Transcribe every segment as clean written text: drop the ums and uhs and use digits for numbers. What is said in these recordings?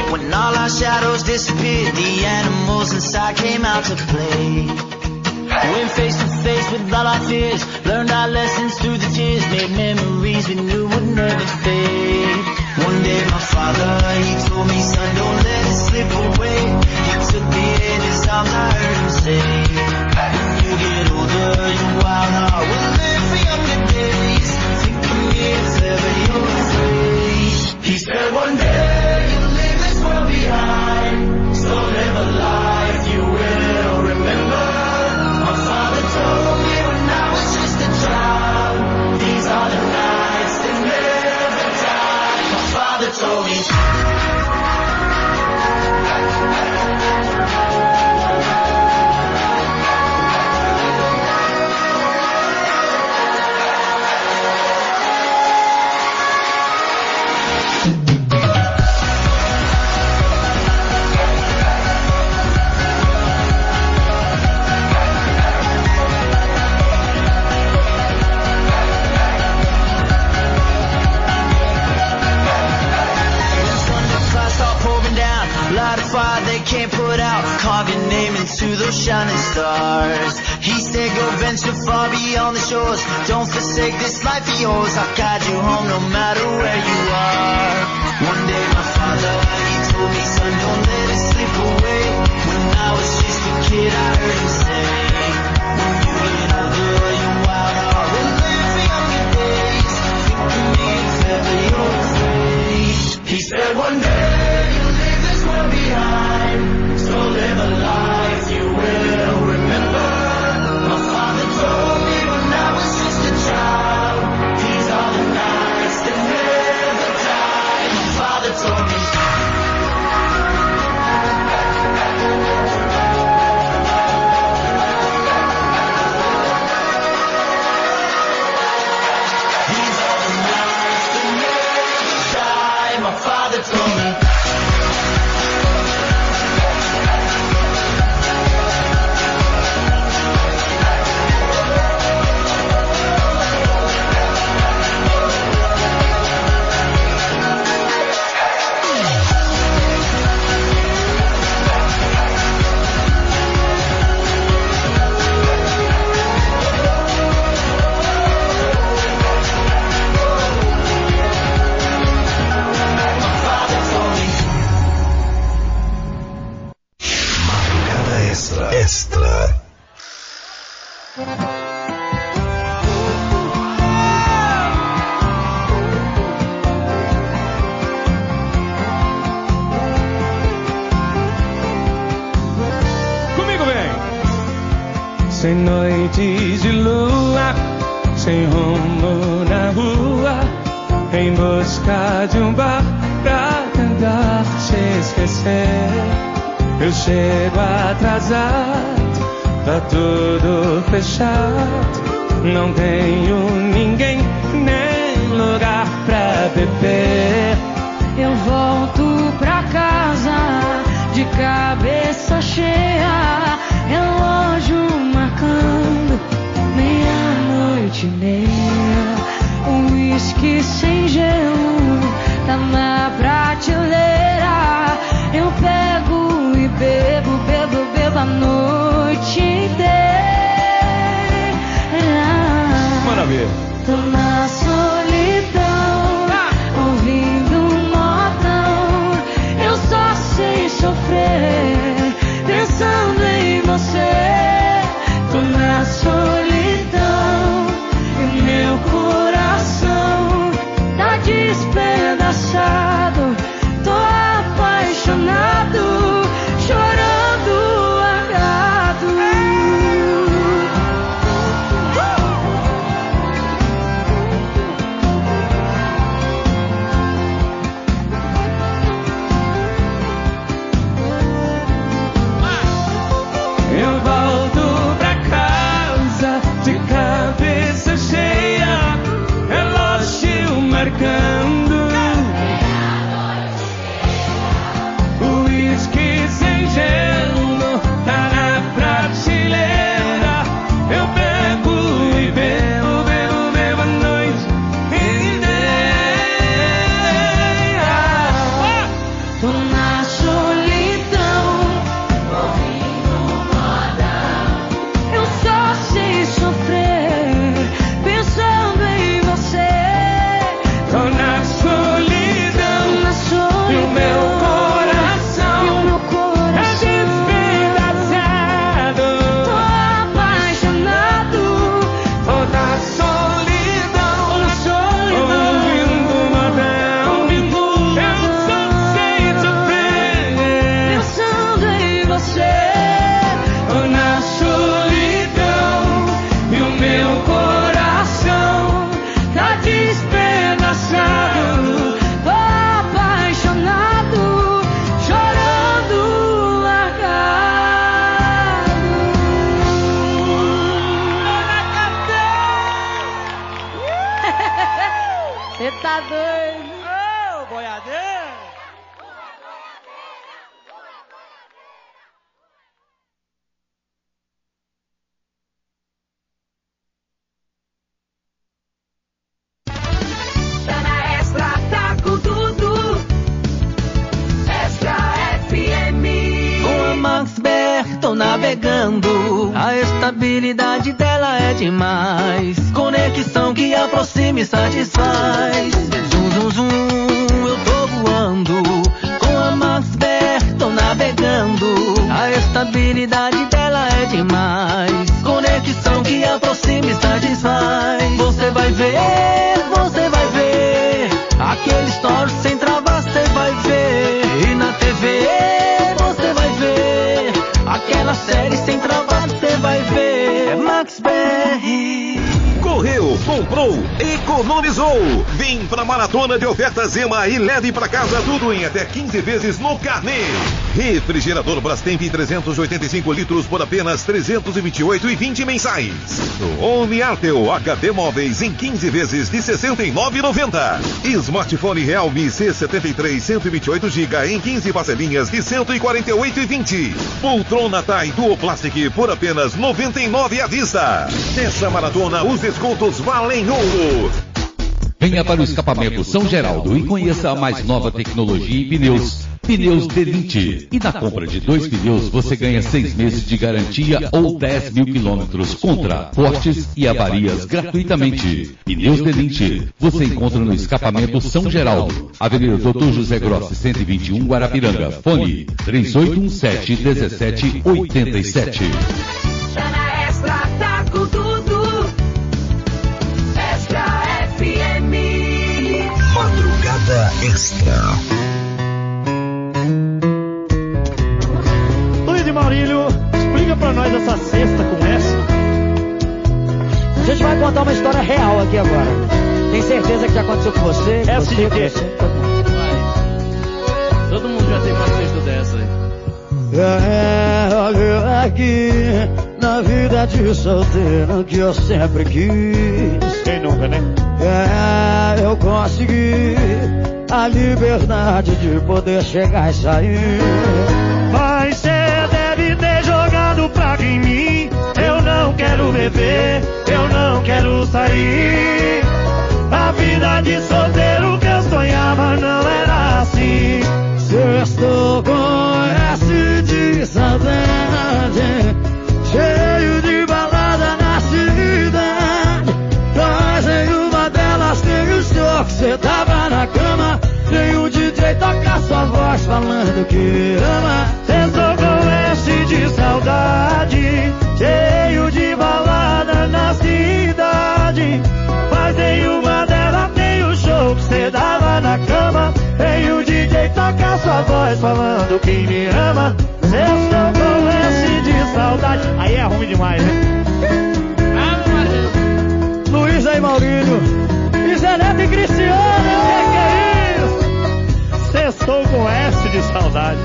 When all our shadows disappeared, the animals inside came out to play. Went face to face with all our fears, learned our lessons through the tears, made memories we knew would never fade. One day my father, he told me, son, don't let it slip away. He took me in his arms, I heard him say, when you get older, your wild heart will live for younger days. Think of me if ever you're afraid. He said one day you'll leave this world behind, so live a life you will remember. My father told me when I was just a child, these are the nights that never die. My father told me. Can't put out, carve your name into those shining stars. He said go venture far beyond the shores, don't forsake this life of yours. I'll guide you home no matter where you are. One day my father, he told me, son, don't let it slip away. When I was just a kid I heard him say, when you get older your wild heart will live for younger days. Think of me if ever you're afraid. He said one day you'll leave this world behind, so live a life you will remember. My father told me when I was just a child, these are the nights that never die. My father told me. These are the nights that never die. My father told me. Sem noites de lua, sem rumo na rua, em busca de um bar pra tentar te esquecer. Eu chego atrasado, tá tudo fechado, não tenho ninguém nem lugar pra beber. Eu volto pra casa de cabeça cheia, relógio marcando meia-noite e meia. Um uísque sem gelo tá na prateleira. Eu pego e bebo, bebo, bebo a noite inteira. Maravilha. Tô na solidão, ouvindo um modão. Eu só sei sofrer pensando em você. Tô na solidão e meu coração tá despedaçado. Tô apaixonado, chorando largado. Você tá doido? Ô, boiadeiro! Tá na Extra, tá com tudo. Extra FM. Com a Max BR tô navegando, a estabilidade dela é demais. Conexão que aproxima e satisfaz. Zum, zum, zum, eu tô voando. Com a Max BR tô navegando, a estabilidade dela é demais. Conexão que aproxima e satisfaz. Você vai ver, aquele story sem travar, você vai ver. E na TV você vai ver, aquela série sem travar, você vai ver. É Max BR. Correu, comprou, economizou. Vem pra Maratona de Ofertas Zema e leve pra casa tudo em até 15 vezes no carnê. Refrigerador Brastemp 385 litros por apenas R$ 328,20 mensais. Home Artel HD Móveis em 15 vezes de R$ 69,90. Smartphone Realme C73 128 GB em 15 parcelinhas de R$ 148,20. Poltrona Tai Duo Plastic por apenas R$ 99 à vista. Nessa maratona, os descontos valem ouro. Venha para o escapamento São Geraldo e conheça a mais nova tecnologia em pneus. Pneus D20. E na compra de 2 pneus você ganha 6 meses de garantia ou 10 mil quilômetros contra cortes e avarias gratuitamente. Pneus D20 você encontra no escapamento São Geraldo, Avenida Dr. José Grossi 121 Guarapiranga. Fone 3817-1787. Tá na Extra, tá com tudo. Extra FM. Madrugada Extra. Luiz e Maurílio, explica pra nós essa cesta com essa. A gente vai contar uma história real aqui agora. Tem certeza que já aconteceu com você? Com Essa você, de com quê? você, todo mundo. Todo mundo já teve uma cesta dessa aí. Olha aqui, na vida de solteiro que eu sempre quis. Quem nunca, né? Eu consegui a liberdade de poder chegar e sair. Mas cê deve ter jogado praga em mim. Eu não quero beber, eu não quero sair. A vida de solteiro que eu sonhava não era assim. Estou com S de saudade, cheio de balada na cidade. Mas em uma delas tem o show que cê tava na cama. Tem o DJ tocar sua voz falando que me ama. Estou com S de saudade, cheio de balada na cidade. Mas em uma delas tem o show que cê dava na cama. Tem o DJ tocar sua voz falando que me ama. Estou com S de saudade. Aí é ruim demais, né? Luiz e Maurílio, e Zé Neto e Cristiano. Que é isso? Estou com S de saudade.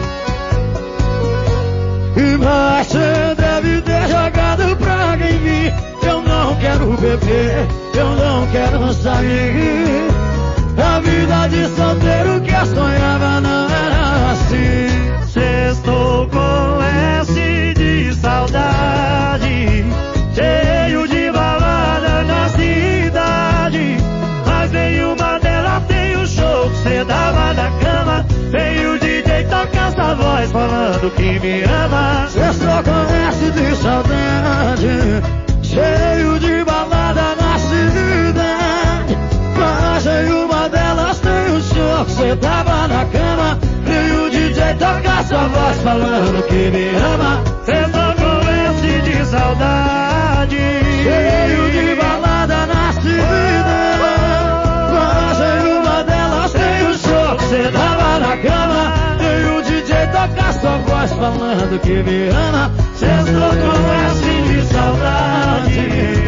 Mas você deve ter jogado praga em mim. Eu não quero beber, eu não quero sair. A vida de solteiro que eu sonhava não era assim. Estou com S de saudade, cheio de balada na cidade. Mas nenhuma delas tem o show que cê dava na cama. Tem o DJ tocar essa voz falando que me ama. Estou com S de saudade, cheio de balada na cidade. Mas em uma delas tem o show que cê tava na cama. E o DJ toca sua voz falando que me ama. Estou com S de saudade, Cheio de balada na cidade. Mas em uma delas tem o show que cê tava na cama. E o DJ toca sua voz falando que me ama. estou com S de saudade.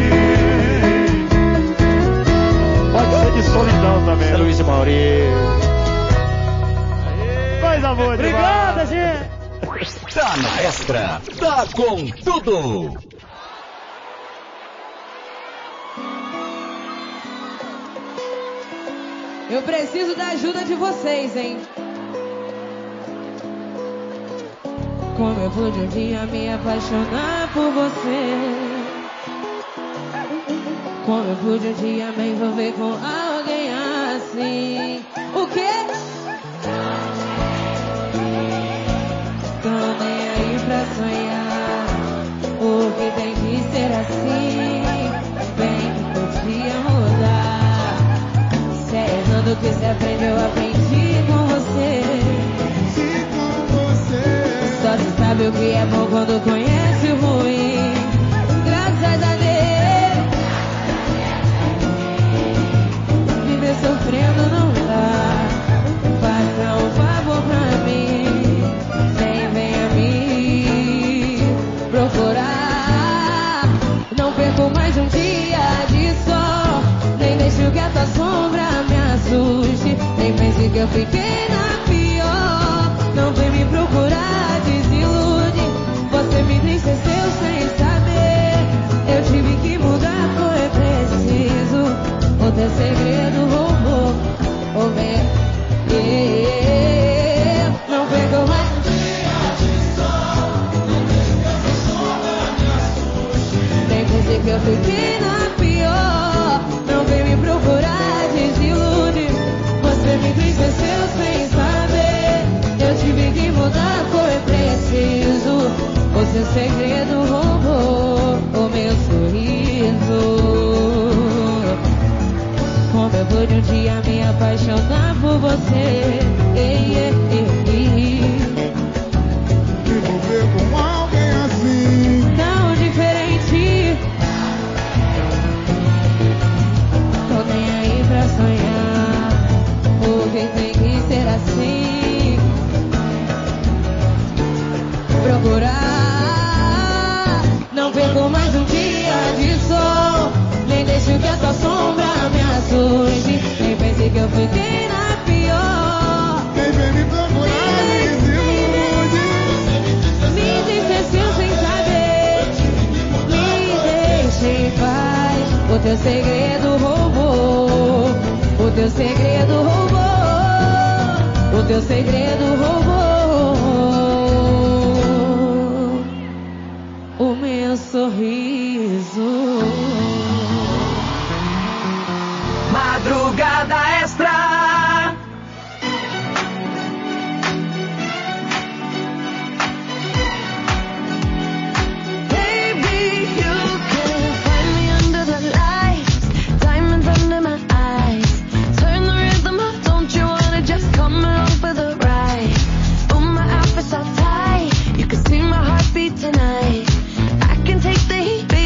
Pode ser de solidão também. É Luiz e Maurício. Coisa boa Obrigado, gente. Tá na Extra, tá com tudo. Eu preciso da ajuda de vocês, hein? Como eu pude um dia me apaixonar por você? Como eu pude um dia me envolver com alguém assim? O quê? Tô nem aí pra sonhar, o que tem que ser assim? Bem que podia mudar. Se é errando que se aprende, eu aprendi com você. Só se sabe o que é bom quando conhece o ruim. Graças a Deus, viver sofrendo não dá. Faça um favor pra mim, nem venha me procurar. Não perco mais um dia de sol, nem deixo que essa sombra me assuste. Nem pense que eu fiquei na pior. Não vem me procurar, desilude. Você me entristeceu sem saber. Eu tive que mudar, foi preciso. O teu segredo roubou o meu. Não perco mais um dia de sol, nem pense que eu fiquei na pior. Não vem me procurar, desilude. Você me entristeceu sem saber. Eu tive que mudar, foi preciso. O seu segredo roubou o meu sorriso. Como eu pude um dia me apaixonar por você? Me envolver com alguém assim. Tão diferente. Tô nem aí pra sonhar, porque tem que ser assim. Procurar, não perco mais um dia de sol, nem deixo que essa sombra me assuste. Nem pense que eu fiquei na pior. Quem vem me procurar me desilude. Me entristeceu sem saber. Me deixe em paz. O teu segredo roubou. O teu segredo roubou. O teu segredo roubou o meu sorriso. Madrugada Extra. Baby, you can find me under the lights, diamonds under my eyes. Turn the rhythm up, don't you wanna just come along for the ride? Oh, my outfit's all tight, you can see my heartbeat tonight. I can take the heat, baby.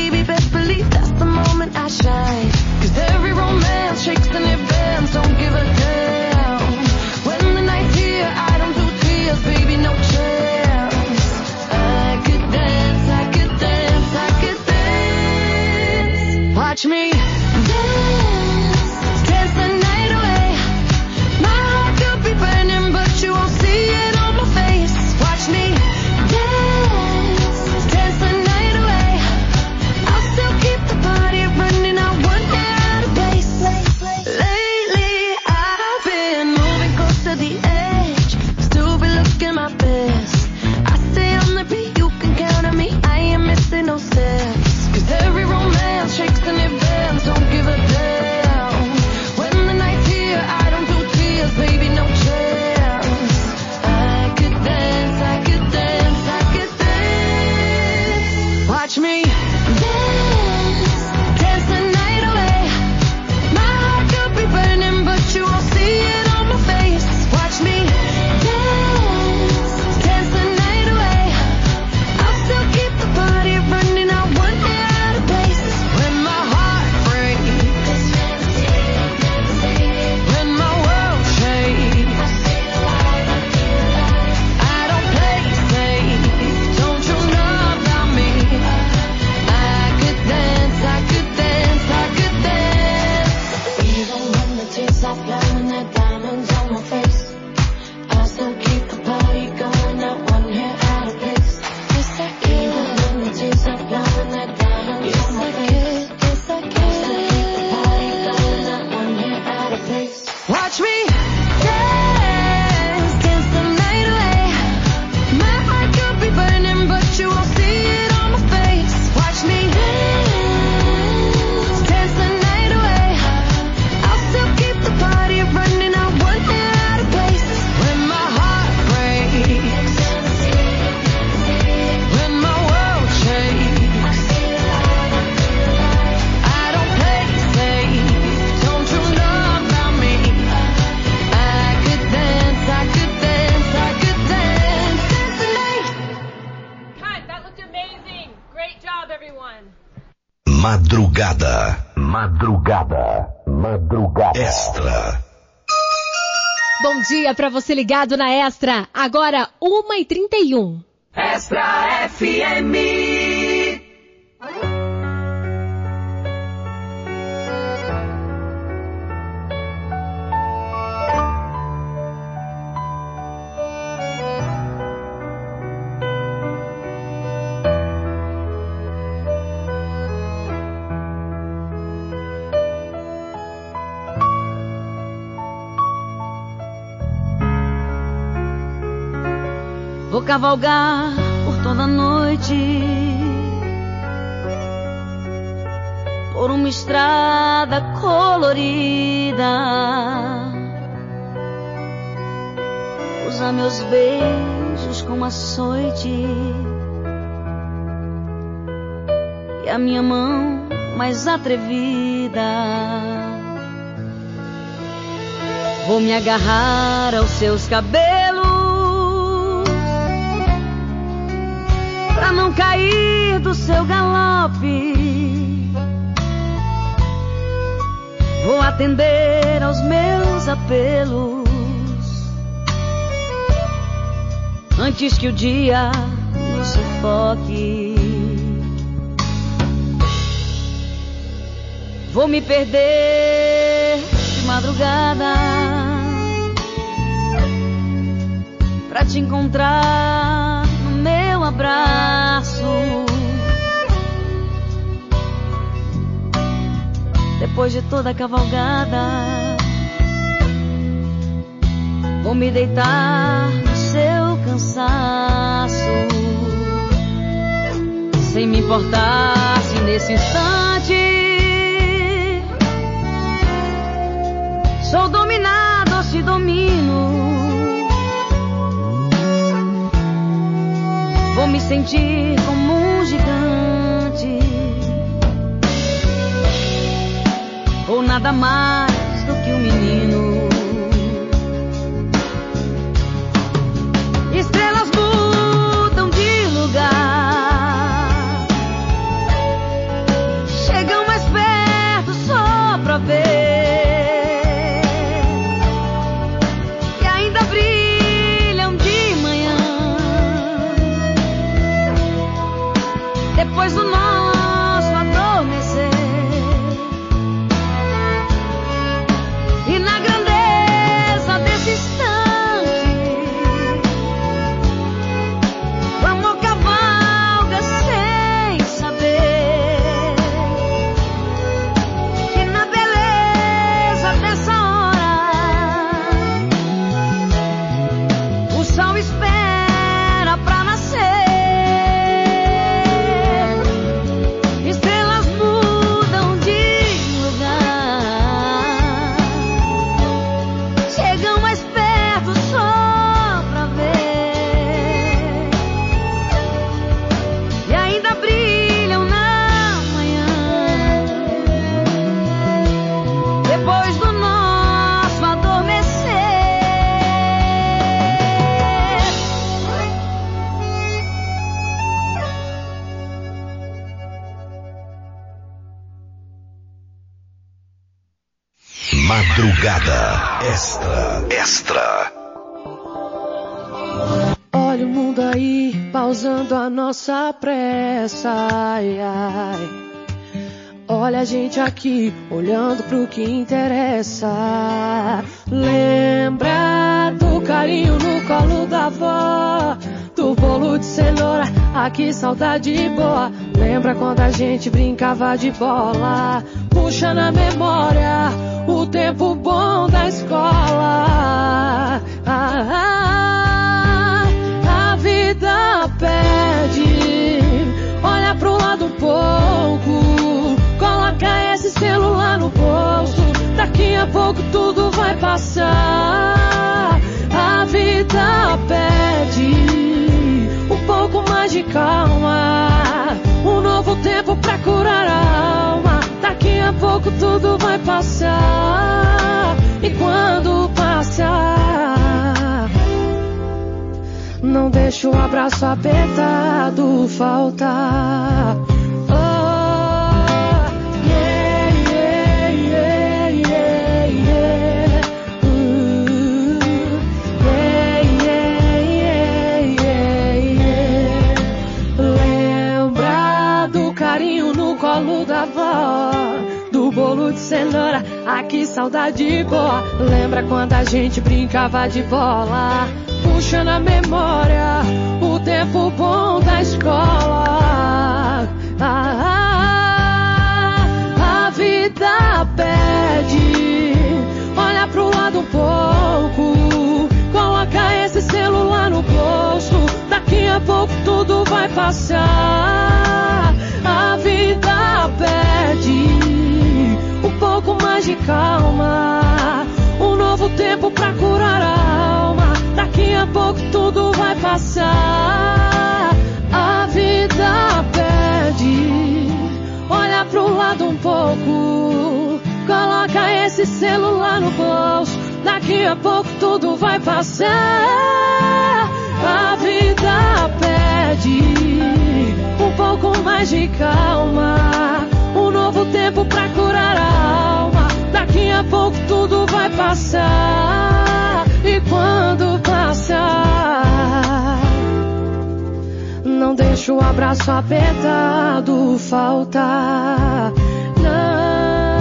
Madrugada. Extra. Bom dia pra você ligado na Extra. Agora 1h31. Extra FM. Vou cavalgar por toda a noite, por uma estrada colorida, usar meus beijos como açoite e a minha mão mais atrevida. Vou me agarrar aos seus cabelos pra não cair do seu galope. Vou atender aos meus apelos antes que o dia nos sufoque. Vou me perder de madrugada pra te encontrar no meu abraço. Depois de toda a cavalgada, vou me deitar no seu cansaço, sem me importar se nesse instante sou dominado ou se domino. Vou me sentir como um gigante, ou nada mais do que um menino. Estrelas mudam de lugar, chegam mais perto só pra ver. Depois do nosso adormecer, e na grandeza desse instante, o amor cavalga sem saber que na beleza dessa hora o sol espera pra nascer. Madrugada Extra. Olha o mundo aí, pausando a nossa pressa. Ai, ai. Olha a gente aqui, olhando pro que interessa. Lembra do carinho no colo da avó, do bolo de cenoura, aqui saudade boa. Lembra quando a gente brincava de bola? Puxa na memória o tempo bom da escola. A vida pede, olha pro lado um pouco, coloca esse celular no bolso. Daqui a pouco tudo vai passar. A vida pede um pouco mais de calma, um novo tempo pra curar a alma. Daqui a pouco tudo vai passar, e quando passar, não deixa o abraço apertado faltar. Oh, yeah. de cenoura. Ah, que saudade boa. Lembra quando a gente brincava de bola? Puxa na memória o tempo bom da escola. A vida pede, olha pro lado um pouco, coloca esse celular no bolso. Daqui a pouco tudo vai passar. A vida pede um pouco mais de calma, um novo tempo pra curar a alma. Daqui a pouco tudo vai passar. A vida pede, olha pro lado um pouco, coloca esse celular no bolso. Daqui a pouco tudo vai passar. A vida pede um pouco mais de calma, um novo tempo pra curar a alma. Daqui a pouco tudo vai passar. E quando passar, não deixa o abraço apertado faltar. Não.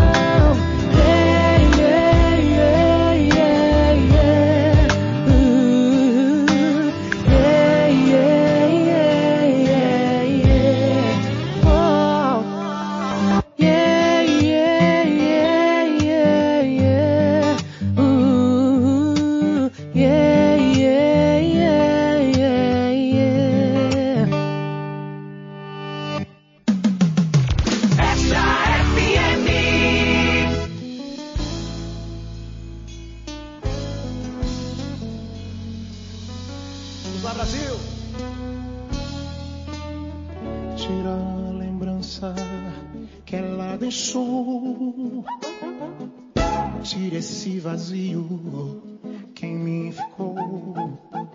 Tira esse vazio que em mim ficou,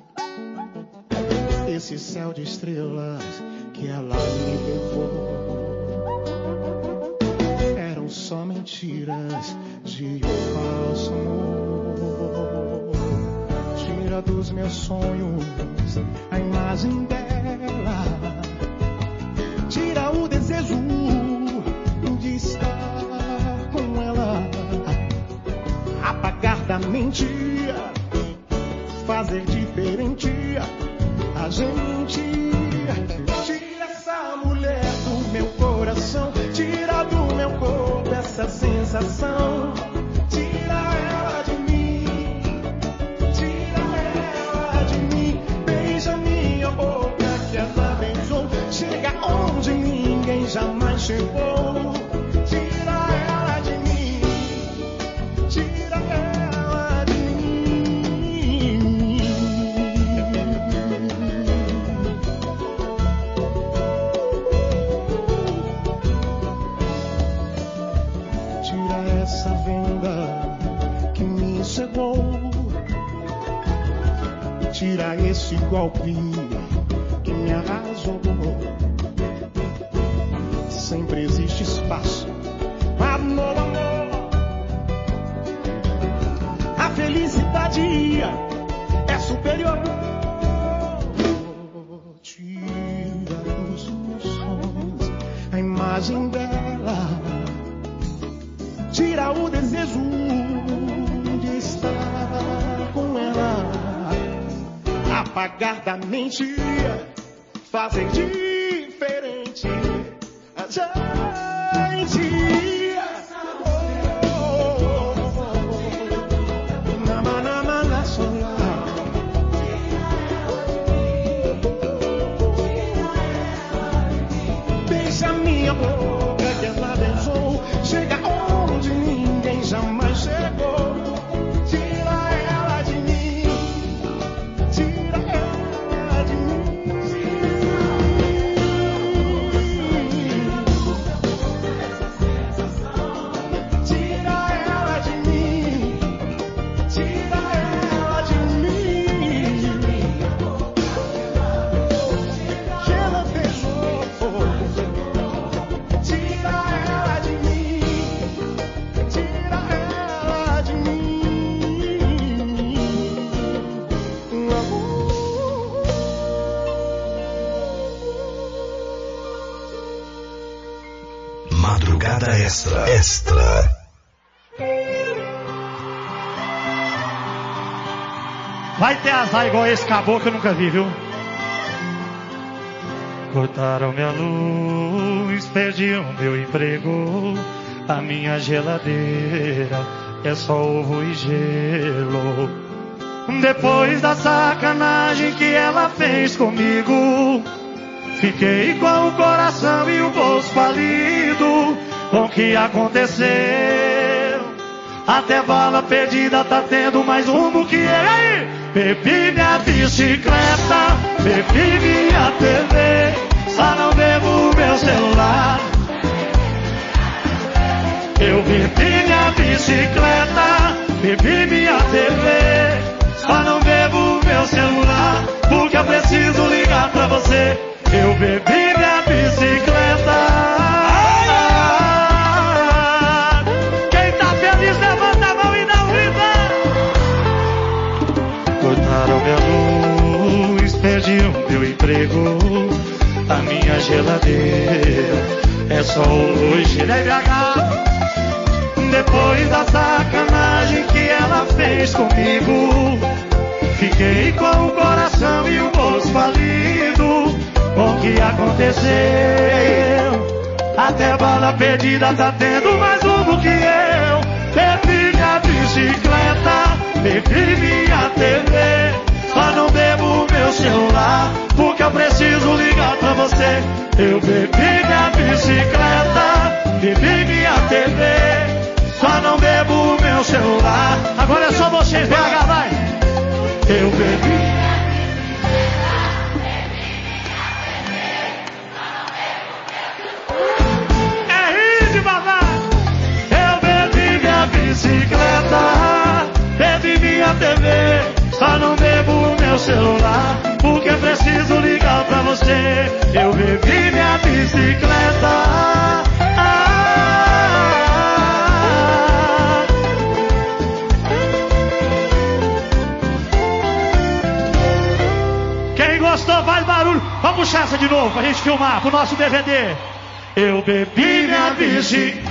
esse céu de estrelas que ela me levou. Eram só mentiras de um falso amor. Tira dos meus sonhos a imagem dela, tira o desejo de estar com ela. Apagar da mente, fazer diferente a gente. Tira essa mulher do meu coração, tira do meu corpo essa sensação. Tira ela de mim, tira ela de mim. Beija minha boca que ela beijou, chega onde ninguém jamais chegou. Tira ela de mim, tira ela de mim. Tira essa venda que me cegou, tira esse golpe que me arrasou. Sempre existe espaço para novo amor. A felicidade é superior. Tira dos meus sonhos a imagem dela, tira o desejo de estar com ela. Apagar da mente, fazer diferente a gente. Deixa minha boca que ela beijou, chega onde ninguém jamais chegou. Tira ela de mim, tira ela de mim. Vai ter azar igual esse caboclo que eu nunca vi, viu? Cortaram minha luz, perdi o meu emprego. A minha geladeira é só ovo e gelo. Depois da sacanagem que ela fez comigo, fiquei com o coração e o bolso falido. Com o que aconteceu? Até bala perdida tá tendo mais rumo que ele. Bebi minha bicicleta, bebi minha TV, só não bebo meu celular. Eu bebi minha bicicleta, bebi minha TV, só não bebo meu celular, porque eu preciso ligar pra você. Eu bebi minha bicicleta. Quem tá feliz levanta a mão e dá um grito. Cortaram minha luz, perdi o meu emprego. A minha geladeira é só luz de BH. Depois da sacanagem que ela fez comigo, fiquei com o coração e o bolso falido. Com o que aconteceu? Até bala perdida tá tendo mais rumo que eu. Bebi minha bicicleta, bebi minha TV, só não bebo meu celular, porque eu preciso ligar pra você. Eu bebi minha bicicleta, bebi minha TV, só não bebo meu celular. Agora é só vocês, BH, vai! Eu bebi. Eu bebi minha bicicleta, bebi minha TV, só não bebo meu celular, porque eu preciso ligar pra você. Eu bebi minha bicicleta. Quem gostou, faz barulho. Vamos puxar essa de novo pra gente filmar pro nosso DVD. Eu bebi minha bicicleta.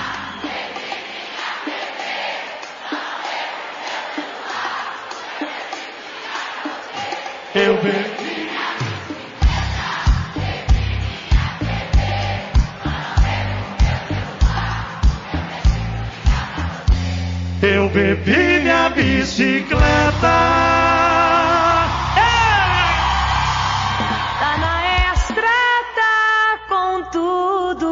Eu bebi. Eu bebi minha bicicleta. Tá na Extra, tá com tudo.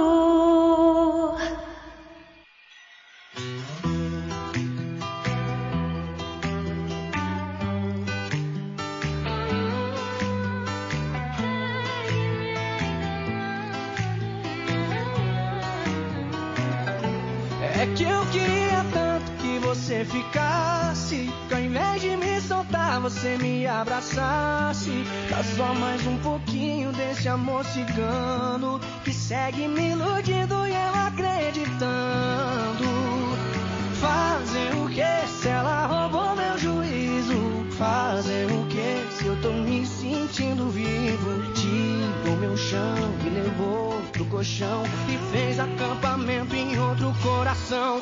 É que eu queria tanto que você ficasse, que ao invés de me soltar você me abraçasse. Dá só mais um pouquinho desse amor cigano que segue me iludindo e eu acreditando. Fazer o que se ela roubou meu juízo? Fazer o que se eu tô me sentindo vivo? Tirou meu chão e levou pro colchão e fez acampamento em outro coração.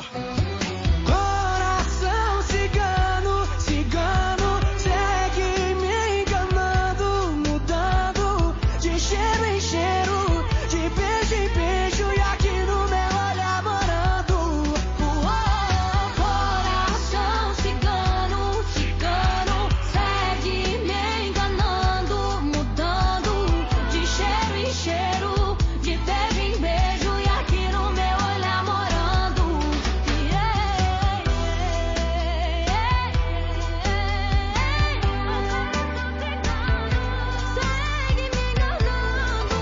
Coração cigano, cigano, segue me enganando, mudando de cheiro em cheiro, de beijo em beijo e aqui no meu olhar morando. Coração cigano, cigano, segue me enganando, mudando de cheiro em cheiro, de beijo em beijo e aqui no meu olhar morando. Segue me enganando.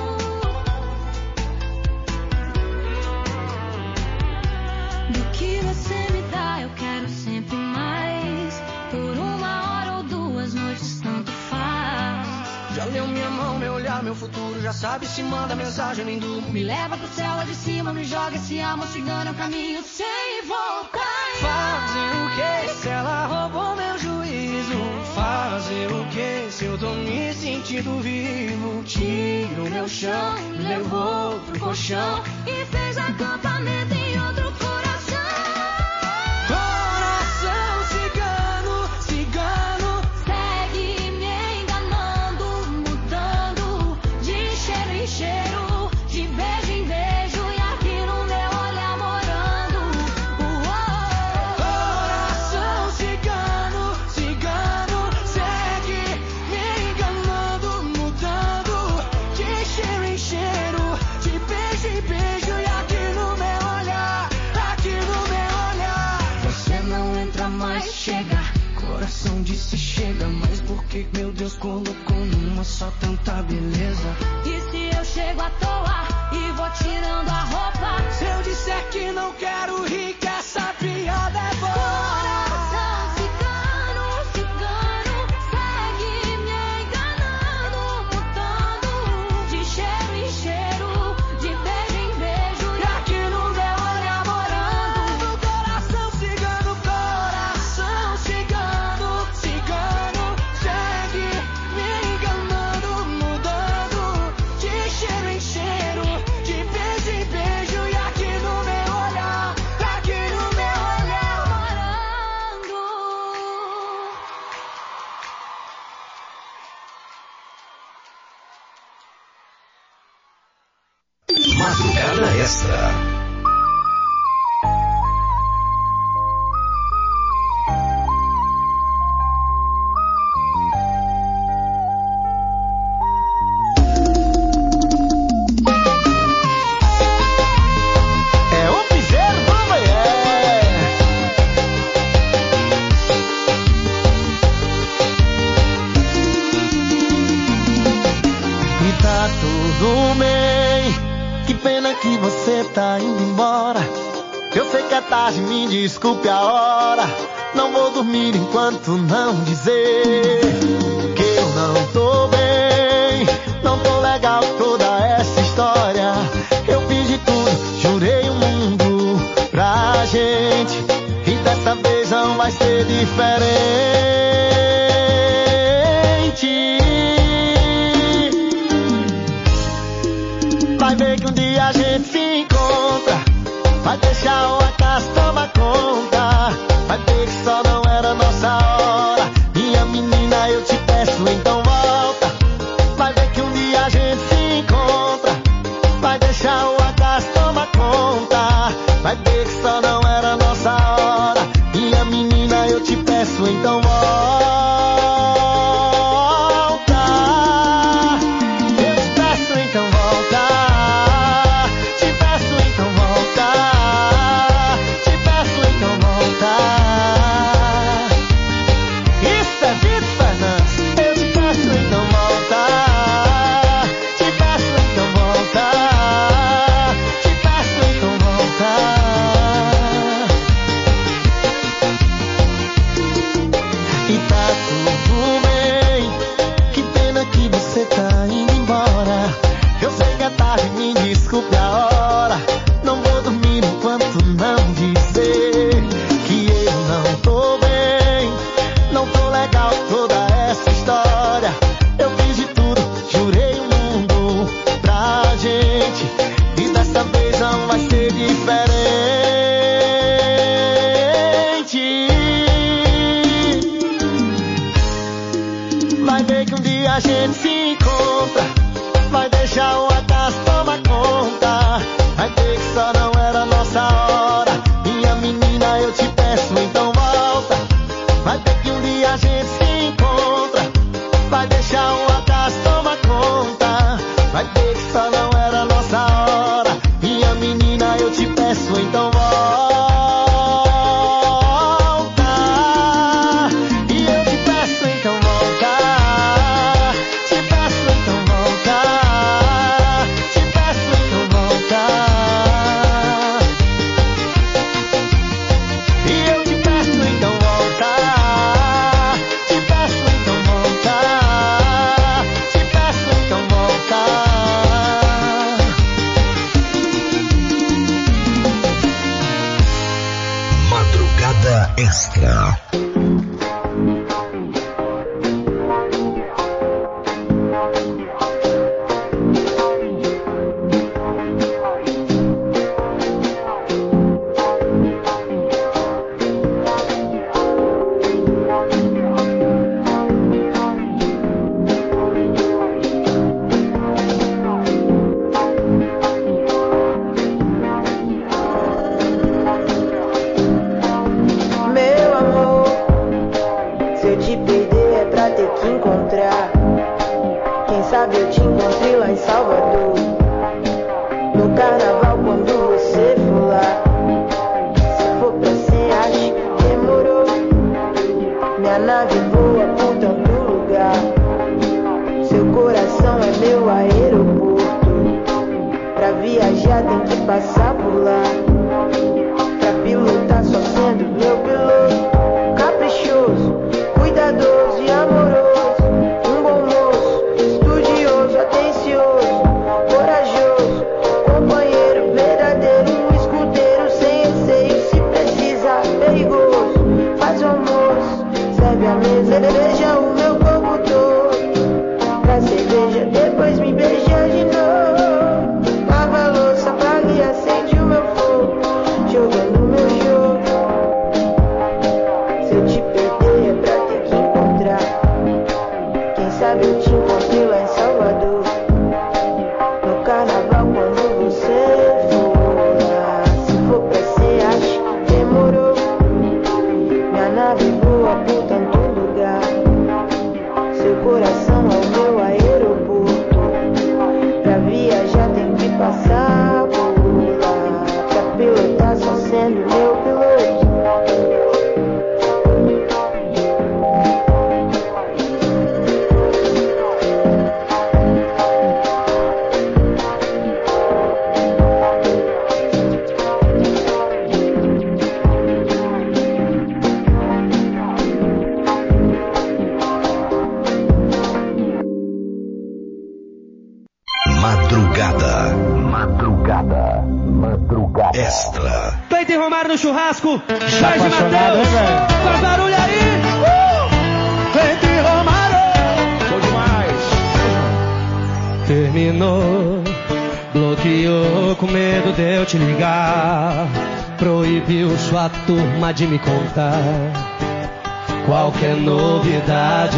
Do que você me dá, eu quero sempre mais. Por uma hora ou duas noites, tanto faz. Já leu minha mão, meu olhar, meu futuro, já sabe se manda mensagem, nem durmo. Me leva pro céu lá de cima, me joga esse amor cigano, é um caminho sem voltar. Fazer o que se ela roubou meu juízo? Fazer o que se eu tô me sentindo vivo? Tirou meu chão, me levou pro colchão E fez acampamento em outro coração. Coração cigano, cigano, você tá indo embora. Eu sei que é tarde, me desculpe a hora. Não vou dormir enquanto não dizer que eu não tô bem, não tô legal toda essa história. Eu fiz de tudo, jurei o mundo pra gente, e dessa vez não vai ser diferente. Vai ver que um dia a gente se encontra, vai deixar o acaso tomar conta, vai ver que só não era nossa hora. Minha menina, eu te peço, então volta. Vai ver que um dia a gente se encontra, vai deixar o acaso tomar conta, vai ver que só não era nossa hora. Minha menina, eu te peço, então volta. Eu te peço, então volta. Te peço, então volta. Te peço, então volta. Isso é Vitor Fernandes. Eu te peço, então volta. Te peço, então volta. Te peço, então volta. E tá tudo bem, que pena que você tá indo embora. Eu sei que é tarde, me desculpe a hora. Não vou dormir enquanto não dizer que eu não tô bem, não tô legal toda essa história. Eu fiz de tudo, jurei o mundo pra gente, e dessa vez não vai ser diferente. Vai ver que um dia a gente se encontra, vai deixar o acaso tomar conta, vai ver que só não era nossa hora. Minha menina, eu te peço, então volta. Vai ver que um dia a gente se encontra, vai deixar o acaso tomar conta, vai ver que só não era nossa hora. Minha menina, eu te peço, então volta. E eu te peço, então volta. Te peço, então volta. Te peço, então volta. E eu te peço, então volta. Te peço, então volta. Te peço, então volta. Madrugada Extra. Meu amor, se eu te perder é pra ter que encontrar. Quem sabe eu te encontrei lá em Salvador, no carnaval quando você for lá. Se for pra ser, acho que demorou. Minha nave voa por tanto lugar, seu coração é meu aeroporto. Pra viajar tem que passar por lá, pra pilotar só sendo meu piloto. Caprichoso, cuidadoso e amoroso, um bom moço, estudioso, atencioso, corajoso, companheiro verdadeiro, um escudeiro sem receio, se precisar, perigoso. Faz o almoço, serve a mesa, beija o meu corpo todo, pra cerveja, depois me beija de novo. Lava a louça, pague a ceia. Jorge Matheus, faz barulho aí. Entre Romário. Show demais. Terminou, bloqueou com medo de eu te ligar. Proibiu sua turma de me contar qualquer novidade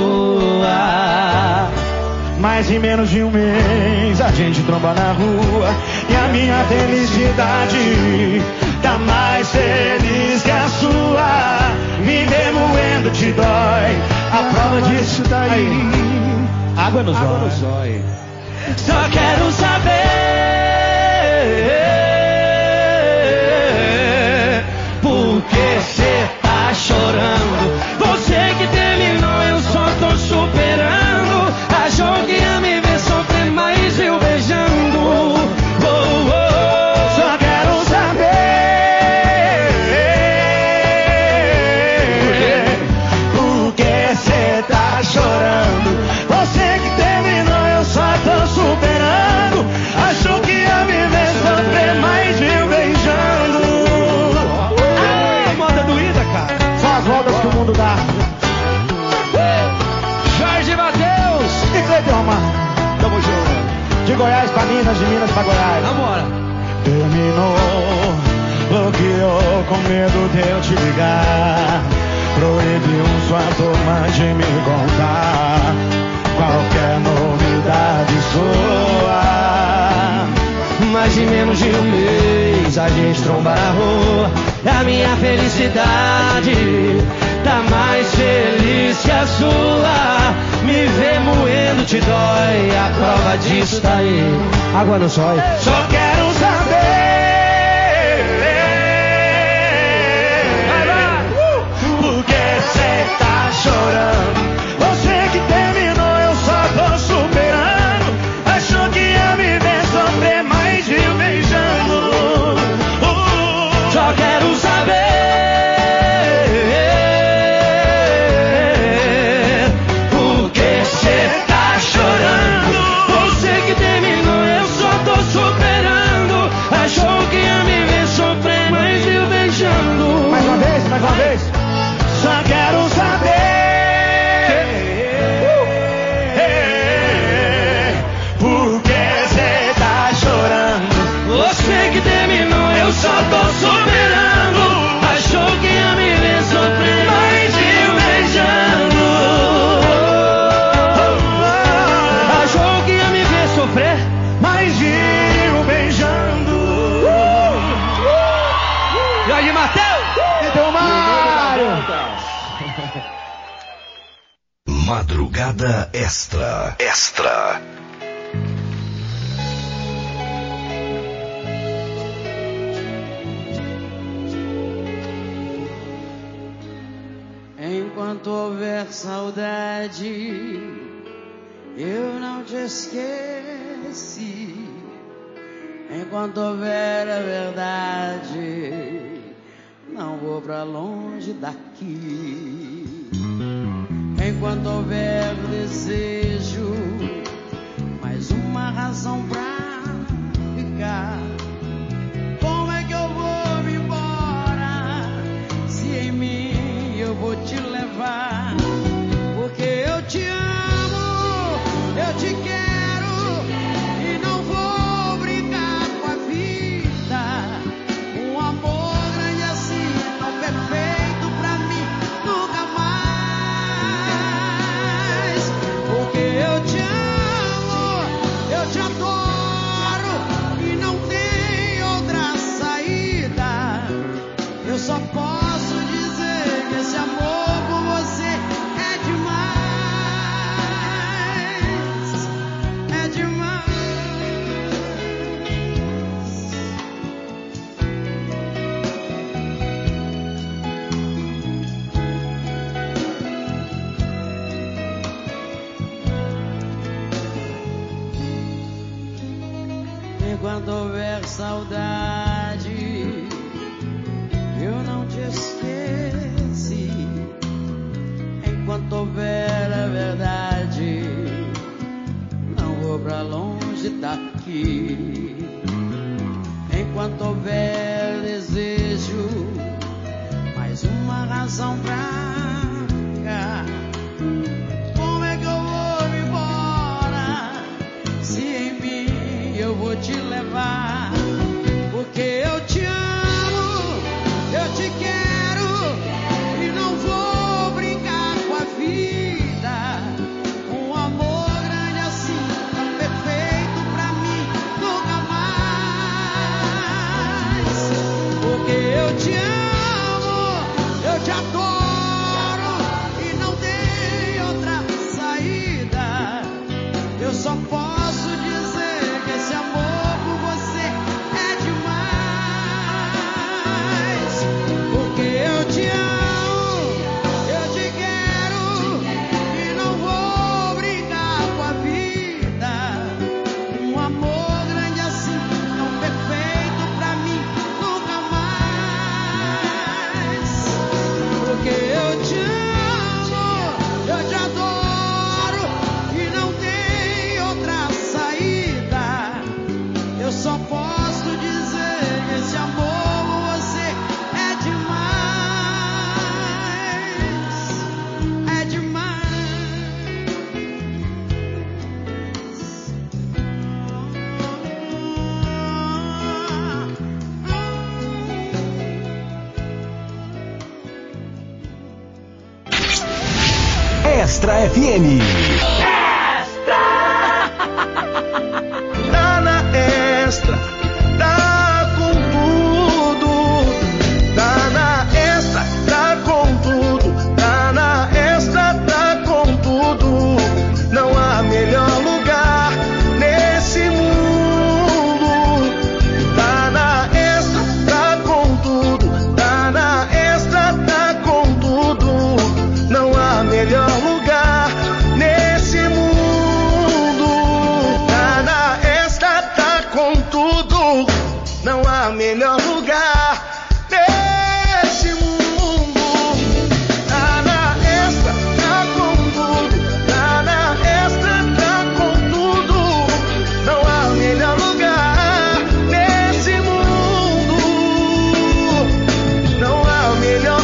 sua. Mas em menos de um mês a gente tromba na rua e a minha felicidade tá mais feliz que a sua. Me remoendo te dói, a prova disso daí. Água no zóio. Só quero saber por que cê tá chorando. Você que terminou, eu só tô superando. Achou que ia me ver sofrer, mas eu beijando. Só quero saber por que cê tá chorando. Você que terminou, eu só tô superando. Achou que ia me ver sofrer, mas eu beijando. Moda doída, cara. São as voltas que o mundo dá. Jorge Matheus e Cleiton Romário. Tamo junto. De Goiás pra Minas, de Minas pra Goiás. Vambora. Terminou, bloqueou com medo de eu te ligar. Proibiu sua turma de me contar qualquer novidade sua. Mas em menos de um mês a gente tromba na rua. A minha felicidade tá mais feliz que a sua. Me ver moendo te dói, a prova disso tá aí. Água no zóio. Só quero saber por que cê tá chorando. Você que terminou, eu só tô superando. Achou que ia me ver sofrer, mas eu beijando. Só quero saber por que cê tá chorando. Você que terminou, eu só tô superando. Achou que ia me ver sofrer, mas eu beijando. Mais uma vez, mais uma vez. Só quero saber por que cê tá chorando. Você que terminou, eu só tô superando. Achou que ia me ver sofrer, mas eu beijando. Achou que ia me ver sofrer, mas eu beijando. Jorge Matheus e Romário. Madrugada Extra. Enquanto houver saudade, eu não te esqueci. Enquanto houver a verdade, não vou pra longe daqui. Enquanto houver desejo, mais uma razão pra ficar. Como é que eu vou me embora se em mim eu vou te levar? Porque eu te amo, eu te quero e não vou brincar com a vida. Um amor grande assim, tão perfeito pra mim, nunca mais. Porque eu te amo, eu te adoro e não tem outra saída. Eu só posso dizer que esse amor por você é demais, é demais. Enquanto houver saudade, eu não te esqueci. Enquanto houver a verdade, não vou pra longe daqui. Enquanto houver desejo, Extra FM. Tá na Extra, tá com tudo. Tá na Extra, tá com tudo. Tá na Extra, tá com tudo. Não há melhor lugar nesse mundo. Tá na Extra, tá com tudo. Tá na Extra, tá com tudo. Não há melhor lugar nesse mundo. Tá na Extra, tá com tudo. Não há melhor lugar nesse mundo. Tá na Extra, tá com tudo. Tá na Extra, tá com tudo. Não há melhor lugar nesse mundo. Não há melhor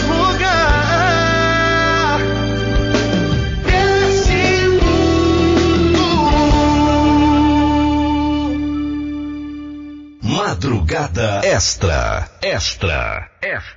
lugar nesse mundo. Madrugada Extra. Extra.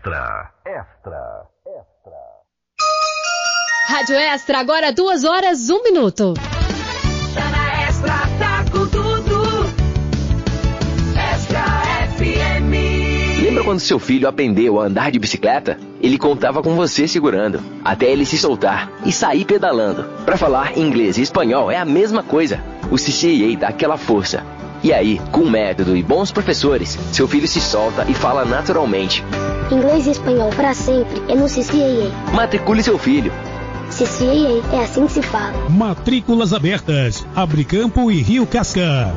Rádio Extra, agora 2h01. Tá na Extra, tá com tudo. Extra FM. Lembra quando seu filho aprendeu a andar de bicicleta? Ele contava com você segurando, até ele se soltar e sair pedalando. Para falar inglês e espanhol é a mesma coisa. O CCAA dá aquela força. E aí, com método e bons professores, seu filho se solta e fala naturalmente. Inglês e espanhol para sempre é no CCAA. Matricule seu filho. CCAA, é assim que se fala. Matrículas abertas. Abre Campo e Rio Casca.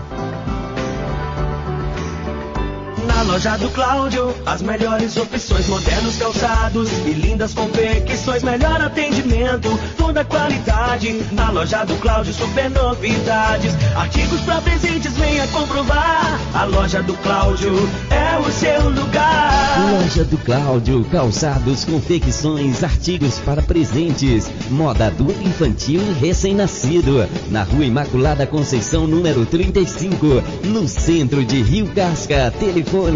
Na loja do Cláudio, as melhores opções, modernos calçados e lindas confecções, melhor atendimento, toda qualidade. Na loja do Cláudio, super novidades, artigos pra presentes, venha comprovar. A loja do Cláudio é o seu lugar. Loja do Cláudio, calçados, confecções, artigos para presentes, moda adulta, infantil e recém-nascido. Na Rua Imaculada Conceição, número 35, no centro de Rio Casca. Telefone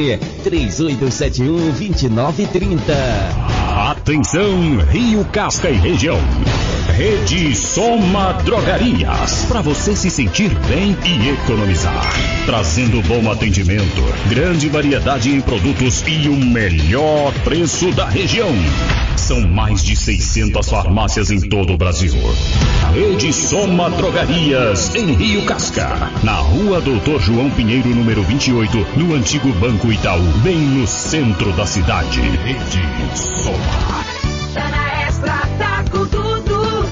3871-2930. Atenção, Rio Casca e região. Rede Soma Drogarias, para você se sentir bem e economizar. Trazendo bom atendimento, grande variedade em produtos e o melhor preço da região. São mais de 600 farmácias em todo o Brasil. Rede Soma Drogarias, em Rio Casca, na Rua Doutor João Pinheiro, número 28, no antigo Banco Itaú, bem no centro da cidade. Rede Soma. Tá na Extra, tá com tudo.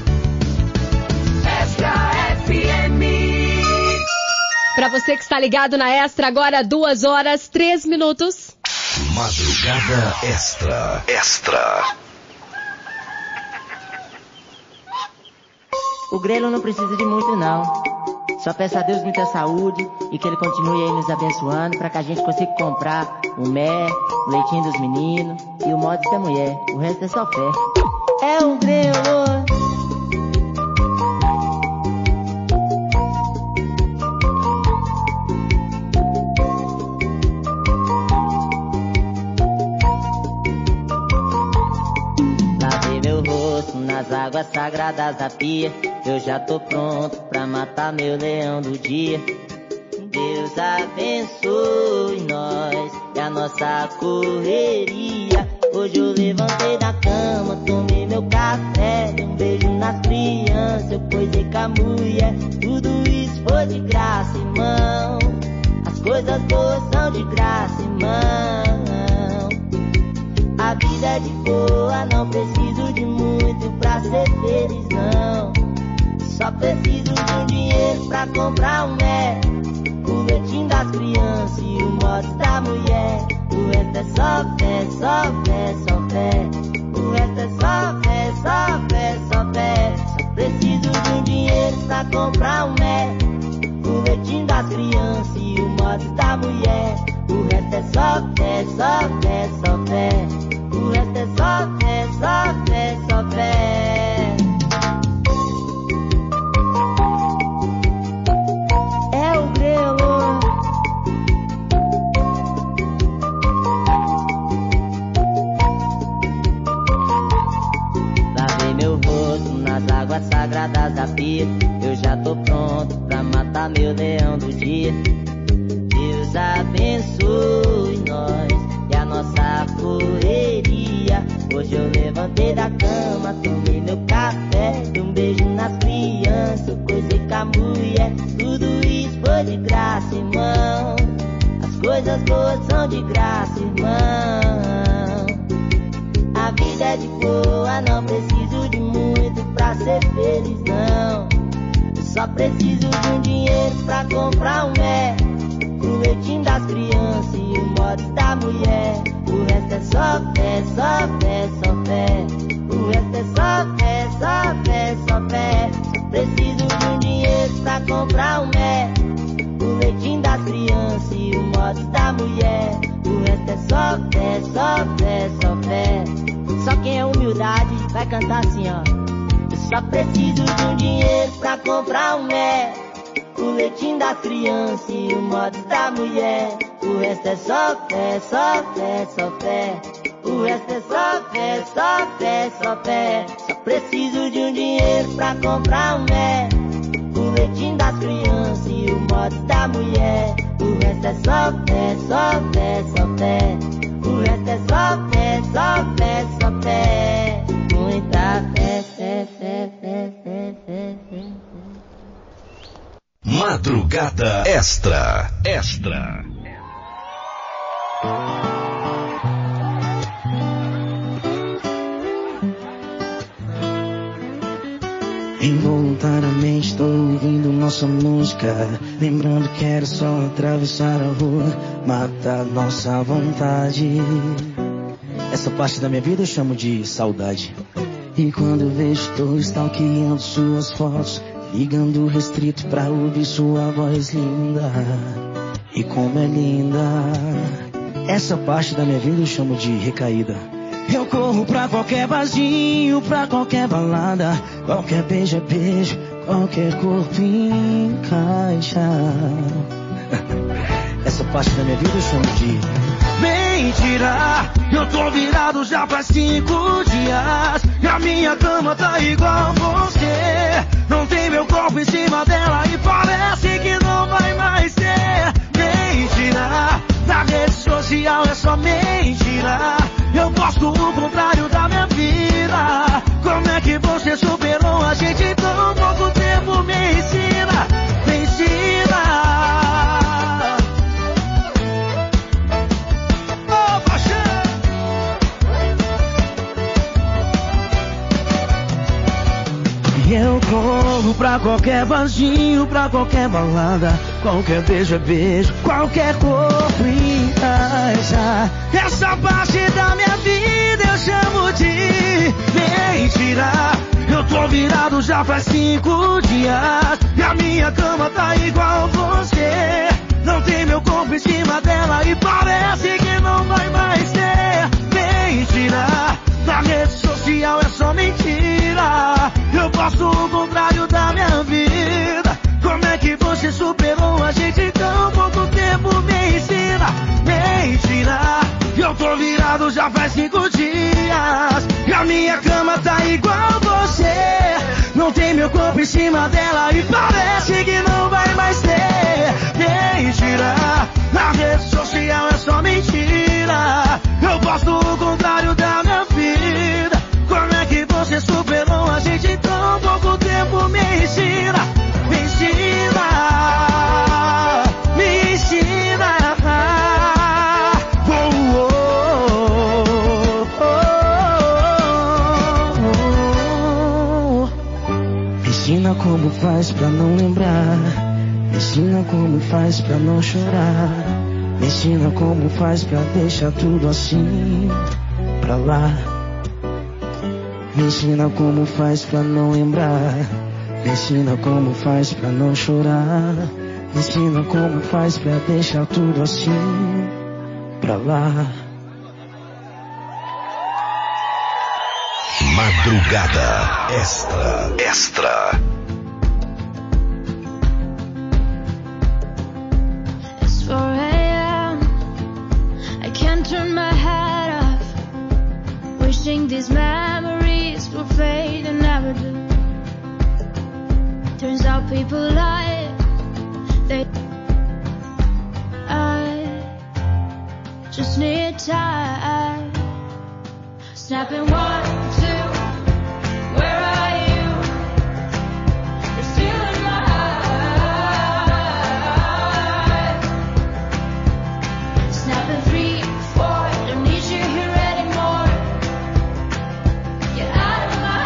Extra FM. Pra você que está ligado na Extra, agora 2h03. Madrugada Extra. O Grelo não precisa de muito, não. Só peço a Deus muita saúde e que Ele continue aí nos abençoando para que a gente consiga comprar o mé, o leitinho dos meninos e o modo da mulher. O resto é só fé. É o Grelo. Lavei meu rosto nas águas sagradas da pia. Eu já tô pronto pra matar meu leão do dia. Deus abençoe nós e a nossa correria. Hoje eu levantei da cama, tomei meu café, dei um beijo nas crianças, eu coisei com a mulher. Tudo isso foi de graça, irmão. As coisas boas são de graça, irmão. A vida é de boa, não preciso de muito pra ser feliz, não. Só preciso de um dinheiro pra comprar um mé, o leitinho das crianças e o modo da mulher. O resto é só fé, só fé, só fé. O resto sagradas da pia. Eu já tô pronto pra matar meu leão do dia. Deus abençoe nós e a nossa correria. Hoje eu levantei da cama, tomei meu café, dei um beijo nas crianças, coisei com a mulher. Tudo isso foi de graça, irmão. As coisas boas são de graça, irmão. A vida é de boa, não preciso de muito pra ser feliz, não. Eu só preciso de um dinheiro pra comprar um Mac, o leitinho das crianças e o modo da mulher. O resto é só fé, só fé, só fé. O resto é só fé, só fé, só fé. Só preciso de um dinheiro pra comprar um Mac, o leitinho das crianças e o modo da mulher. O resto é só fé, só fé, só fé. Só quem é humildade vai cantar assim, ó. Eu só preciso de um dinheiro pra comprar um Mac, o leitinho das crianças e o modo da mulher. O resto é só fé, só fé, só fé. O resto é só fé, só fé, só fé. Só preciso de um dinheiro pra comprar um Mac, o leitinho das crianças e o modo da mulher. O resto é só fé, só fé, só fé. O resto é só fé, só fé, só fé. Muita fé, fé, fé, fé, fé, fé, fé. Madrugada Extra. Involuntariamente tô ouvindo nossa música, lembrando que era só atravessar a rua, matar nossa vontade. Essa parte da minha vida eu chamo de saudade. E quando eu vejo, tô stalkeando suas fotos, ligando restrito pra ouvir sua voz linda. E como é linda. Essa parte da minha vida eu chamo de recaída. Eu corro pra qualquer barzinho, pra qualquer balada, qualquer beijo é beijo, qualquer corpo encaixa. Essa parte da minha vida eu chamo de mentira. Eu tô virado já faz 5 dias e a minha cama tá igual você. Não tem meu corpo em cima dela e parece que não vai mais ter. Mentira, na rede social é só mentira. Eu gosto o contrário da minha vida. Como é que você superou a gente em tão pouco tempo? Me ensina, me ensina. Oh, paixão. E eu corro pra qualquer barzinho, pra qualquer balada, qualquer beijo é beijo, qualquer corpo encaixa. Essa parte da minha vida eu chamo de mentira. Eu tô virado já faz 5 dias e a minha cama tá igual você. Não tem meu corpo em cima dela e parece que não vai mais ter. Mentira, na rede social é só mentira. Eu posto o contrário da minha vida. Como é que você superou a gente em tão pouco tempo? Me ensina, mentira. Eu tô virado já faz 5 dias e a minha cama tá igual você. Não tem meu corpo em cima dela e parece que não vai mais ter. Mentira, na rede social é só mentira. Eu posto o contrário da minha vida. Como é que você superou a gente em tão pouco tempo? Me ensina, me ensina, me ensina. Me ensina como faz pra não lembrar. Me ensina como faz pra não chorar. Me ensina como faz pra deixar tudo assim pra lá. Me ensina como faz pra não lembrar. Me ensina como faz pra não chorar. Me ensina como faz pra deixar tudo assim pra lá. Madrugada Extra. It's 4 a.m. I can't turn my head off, wishing these memories will fade and never do. people lie. I just need time. Snapping 1, 2. Where are you? You're still in my eyes. Snapping 3, 4. Don't need you here anymore. Get out of my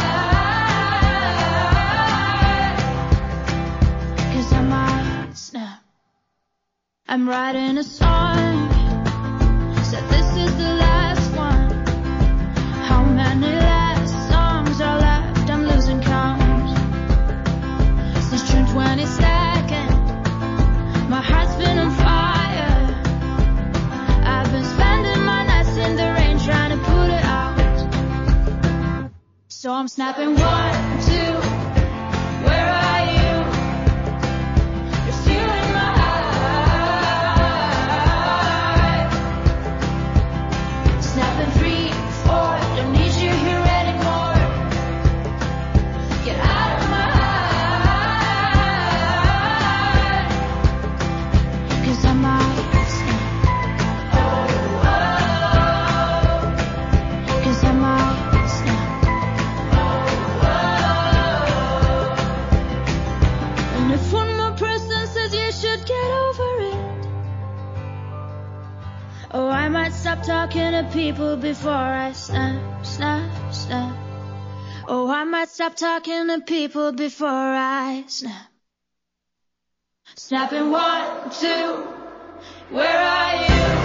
eyes. 'Cause I might snap. I'm writing a song. Said this is the last one. How many last songs are left? I'm losing count. Since June 22nd, my heart's been on fire. I've been spending my nights in the rain trying to put it out. So I'm snapping 1, 2. Where are you? You're still in my eyes. Snapping 3, 4. Don't need you here anymore. Get out of my eyes. 'Cause I might snap. Oh, oh. 'Cause I might snap. Oh, oh. And if one more person says you should get over it, oh, I might stop talking to people before I snap, snap, snap. Oh, I might stop talking to people before I snap. Snapping 1, 2. Where are you?